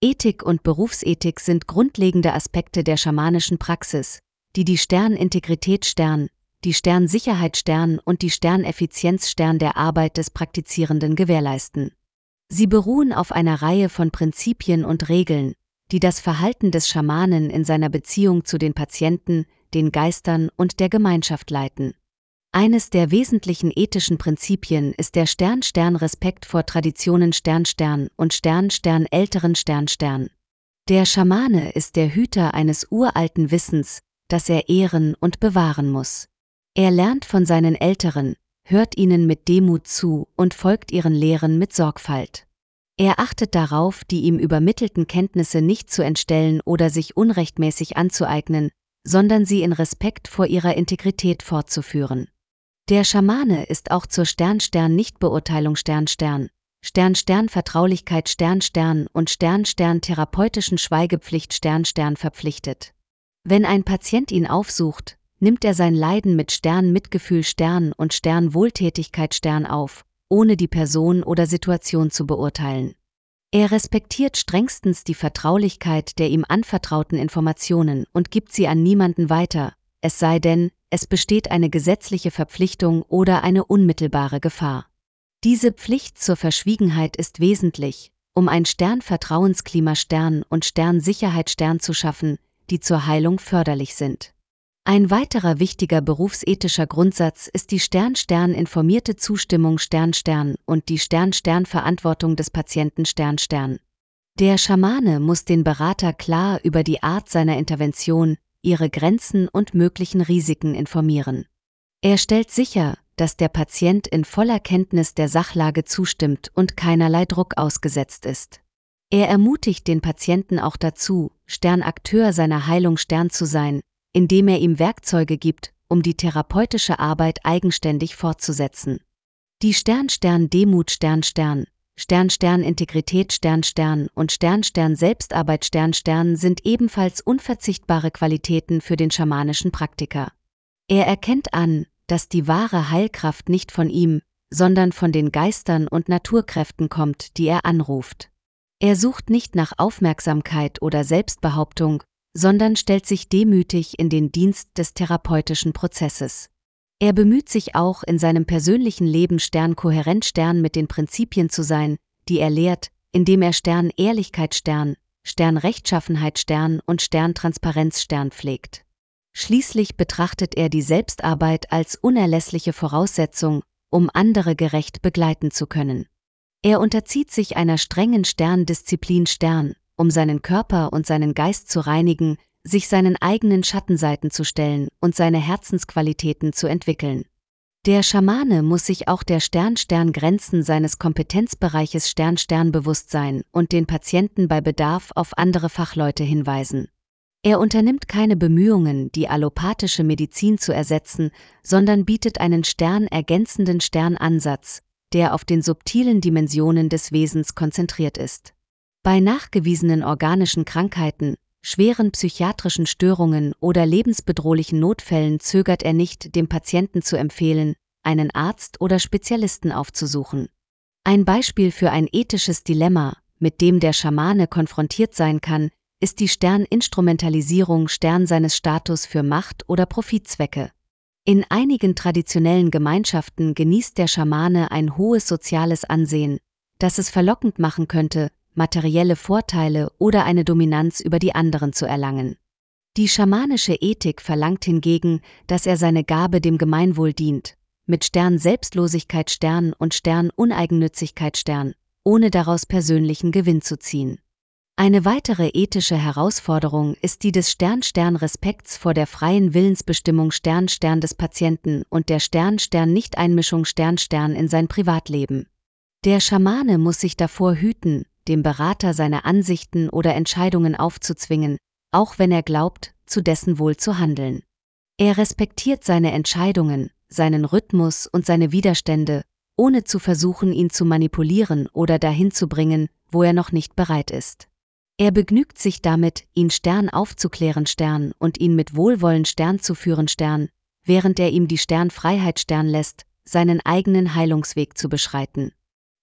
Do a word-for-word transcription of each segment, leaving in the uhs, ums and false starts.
Ethik und Berufsethik sind grundlegende Aspekte der schamanischen Praxis, die die Sternintegrität-Stern, die Sternsicherheit-Stern und die Sterneffizienz-Stern der Arbeit des Praktizierenden gewährleisten. Sie beruhen auf einer Reihe von Prinzipien und Regeln, die das Verhalten des Schamanen in seiner Beziehung zu den Patienten, den Geistern und der Gemeinschaft leiten. Eines der wesentlichen ethischen Prinzipien ist der Stern-Stern-Respekt vor Traditionen Stern-Stern und Stern-Stern-älteren Stern-Stern. Der Schamane ist der Hüter eines uralten Wissens, das er ehren und bewahren muss. Er lernt von seinen Älteren, hört ihnen mit Demut zu und folgt ihren Lehren mit Sorgfalt. Er achtet darauf, die ihm übermittelten Kenntnisse nicht zu entstellen oder sich unrechtmäßig anzueignen, sondern sie in Respekt vor ihrer Integrität fortzuführen. Der Schamane ist auch zur Stern-Stern-Nichtbeurteilung Stern-Stern, Stern-Stern-Vertraulichkeit Stern-Stern und Stern-Stern-therapeutischen Schweigepflicht Stern-Stern verpflichtet. Wenn ein Patient ihn aufsucht, nimmt er sein Leiden mit Stern-Mitgefühl Stern und Stern-Wohltätigkeit Stern auf, ohne die Person oder Situation zu beurteilen. Er respektiert strengstens die Vertraulichkeit der ihm anvertrauten Informationen und gibt sie an niemanden weiter, es sei denn, es besteht eine gesetzliche Verpflichtung oder eine unmittelbare Gefahr. Diese Pflicht zur Verschwiegenheit ist wesentlich, um ein Stern-Vertrauensklima Stern und Stern-Sicherheit Stern zu schaffen, die zur Heilung förderlich sind. Ein weiterer wichtiger berufsethischer Grundsatz ist die Stern-Stern-informierte Zustimmung Stern-Stern und die Stern-Stern-Verantwortung des Patienten Stern-Stern. Der Schamane muss den Berater klar über die Art seiner Intervention, ihre Grenzen und möglichen Risiken informieren. Er stellt sicher, dass der Patient in voller Kenntnis der Sachlage zustimmt und keinerlei Druck ausgesetzt ist. Er ermutigt den Patienten auch dazu, Sternakteur seiner Heilung Stern zu sein, indem er ihm Werkzeuge gibt, um die therapeutische Arbeit eigenständig fortzusetzen. Die Stern-Stern-Demut Stern-Stern, Stern-Stern-Integrität Stern-Stern und Stern-Stern-Selbstarbeit Stern-Stern sind ebenfalls unverzichtbare Qualitäten für den schamanischen Praktiker. Er erkennt an, dass die wahre Heilkraft nicht von ihm, sondern von den Geistern und Naturkräften kommt, die er anruft. Er sucht nicht nach Aufmerksamkeit oder Selbstbehauptung, sondern stellt sich demütig in den Dienst des therapeutischen Prozesses. Er bemüht sich auch in seinem persönlichen Leben sternkohärent Stern mit den Prinzipien zu sein, die er lehrt, indem er Stern-Ehrlichkeit Stern, Stern-Rechtschaffenheit Stern und Stern-Transparenz Stern pflegt. Schließlich betrachtet er die Selbstarbeit als unerlässliche Voraussetzung, um andere gerecht begleiten zu können. Er unterzieht sich einer strengen Sterndisziplin Stern, um seinen Körper und seinen Geist zu reinigen, sich seinen eigenen Schattenseiten zu stellen und seine Herzensqualitäten zu entwickeln. Der Schamane muss sich auch der Stern-Stern-Grenzen seines Kompetenzbereiches Stern-Stern bewusst sein und den Patienten bei Bedarf auf andere Fachleute hinweisen. Er unternimmt keine Bemühungen, die allopathische Medizin zu ersetzen, sondern bietet einen sternergänzenden Sternansatz, der auf den subtilen Dimensionen des Wesens konzentriert ist. Bei nachgewiesenen organischen Krankheiten, schweren psychiatrischen Störungen oder lebensbedrohlichen Notfällen zögert er nicht, dem Patienten zu empfehlen, einen Arzt oder Spezialisten aufzusuchen. Ein Beispiel für ein ethisches Dilemma, mit dem der Schamane konfrontiert sein kann, ist die Sterninstrumentalisierung Stern seines Status für Macht- oder Profitzwecke. In einigen traditionellen Gemeinschaften genießt der Schamane ein hohes soziales Ansehen, das es verlockend machen könnte, materielle Vorteile oder eine Dominanz über die anderen zu erlangen. Die schamanische Ethik verlangt hingegen, dass er seine Gabe dem Gemeinwohl dient, mit Stern Selbstlosigkeit Stern und Stern Uneigennützigkeit Stern, ohne daraus persönlichen Gewinn zu ziehen. Eine weitere ethische Herausforderung ist die des Stern-Stern-Respekts vor der freien Willensbestimmung Stern-Stern des Patienten und der Stern-Stern-Nichteinmischung Stern-Stern in sein Privatleben. Der Schamane muss sich davor hüten, dem Berater seine Ansichten oder Entscheidungen aufzuzwingen, auch wenn er glaubt, zu dessen Wohl zu handeln. Er respektiert seine Entscheidungen, seinen Rhythmus und seine Widerstände, ohne zu versuchen, ihn zu manipulieren oder dahin zu bringen, wo er noch nicht bereit ist. Er begnügt sich damit, ihn Stern aufzuklären Stern und ihn mit Wohlwollen Stern zu führen Stern, während er ihm die Sternfreiheit Stern lässt, seinen eigenen Heilungsweg zu beschreiten.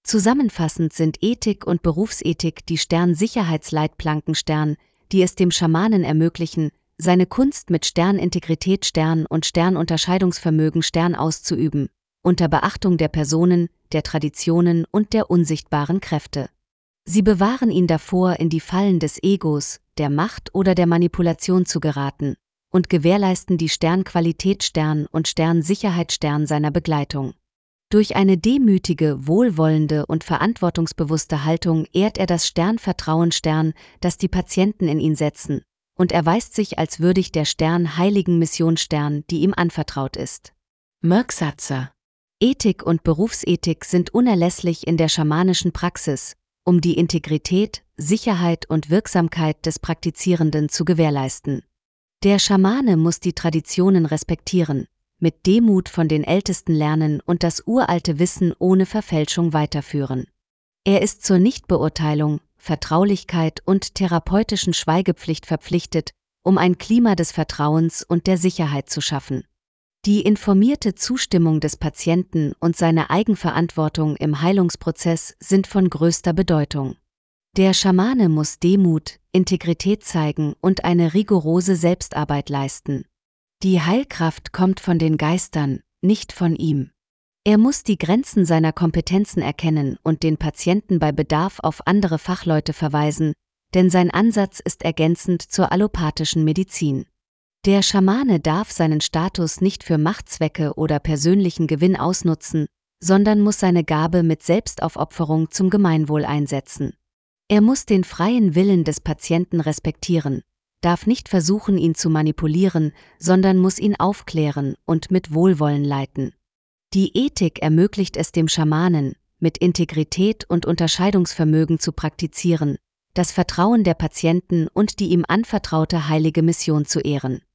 Zusammenfassend sind Ethik und Berufsethik die Stern-Sicherheitsleitplanken Stern, die es dem Schamanen ermöglichen, seine Kunst mit Sternintegrität Stern und Sternunterscheidungsvermögen Stern auszuüben, unter Beachtung der Personen, der Traditionen und der unsichtbaren Kräfte. Sie bewahren ihn davor, in die Fallen des Egos, der Macht oder der Manipulation zu geraten, und gewährleisten die Sternqualität Stern und Sternsicherheit Stern seiner Begleitung. Durch eine demütige, wohlwollende und verantwortungsbewusste Haltung ehrt er das Sternvertrauen Stern, das die Patienten in ihn setzen, und erweist sich als würdig der Stern-heiligen Mission Stern, die ihm anvertraut ist. Merksatzer. Ethik und Berufsethik sind unerlässlich in der schamanischen Praxis, um die Integrität, Sicherheit und Wirksamkeit des Praktizierenden zu gewährleisten. Der Schamane muss die Traditionen respektieren, mit Demut von den Ältesten lernen und das uralte Wissen ohne Verfälschung weiterführen. Er ist zur Nichtbeurteilung, Vertraulichkeit und therapeutischen Schweigepflicht verpflichtet, um ein Klima des Vertrauens und der Sicherheit zu schaffen. Die informierte Zustimmung des Patienten und seine Eigenverantwortung im Heilungsprozess sind von größter Bedeutung. Der Schamane muss Demut, Integrität zeigen und eine rigorose Selbstarbeit leisten. Die Heilkraft kommt von den Geistern, nicht von ihm. Er muss die Grenzen seiner Kompetenzen erkennen und den Patienten bei Bedarf auf andere Fachleute verweisen, denn sein Ansatz ist ergänzend zur allopathischen Medizin. Der Schamane darf seinen Status nicht für Machtzwecke oder persönlichen Gewinn ausnutzen, sondern muss seine Gabe mit Selbstaufopferung zum Gemeinwohl einsetzen. Er muss den freien Willen des Patienten respektieren, darf nicht versuchen, ihn zu manipulieren, sondern muss ihn aufklären und mit Wohlwollen leiten. Die Ethik ermöglicht es dem Schamanen, mit Integrität und Unterscheidungsvermögen zu praktizieren, das Vertrauen der Patienten und die ihm anvertraute heilige Mission zu ehren.